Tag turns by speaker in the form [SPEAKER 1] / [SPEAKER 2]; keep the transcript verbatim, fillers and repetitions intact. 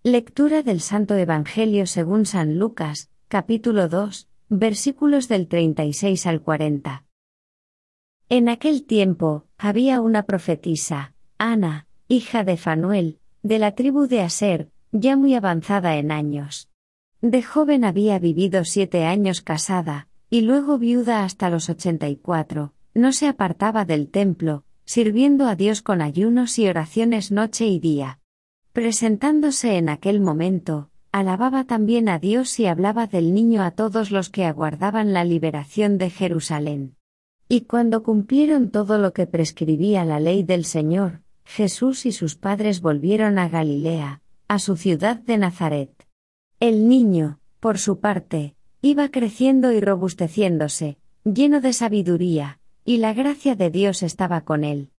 [SPEAKER 1] Lectura del Santo Evangelio según San Lucas, capítulo dos, versículos del treinta y seis al cuarenta. En aquel tiempo, había una profetisa, Ana, hija de Fanuel, de la tribu de Aser, ya muy avanzada en años. De joven había vivido siete años casada, y luego viuda hasta los ochenta y cuatro, no se apartaba del templo, sirviendo a Dios con ayunos y oraciones noche y día. Presentándose en aquel momento, alababa también a Dios y hablaba del niño a todos los que aguardaban la liberación de Jerusalén. Y cuando cumplieron todo lo que prescribía la ley del Señor, Jesús y sus padres volvieron a Galilea, a su ciudad de Nazaret. El niño, por su parte, iba creciendo y robusteciéndose, lleno de sabiduría, y la gracia de Dios estaba con él.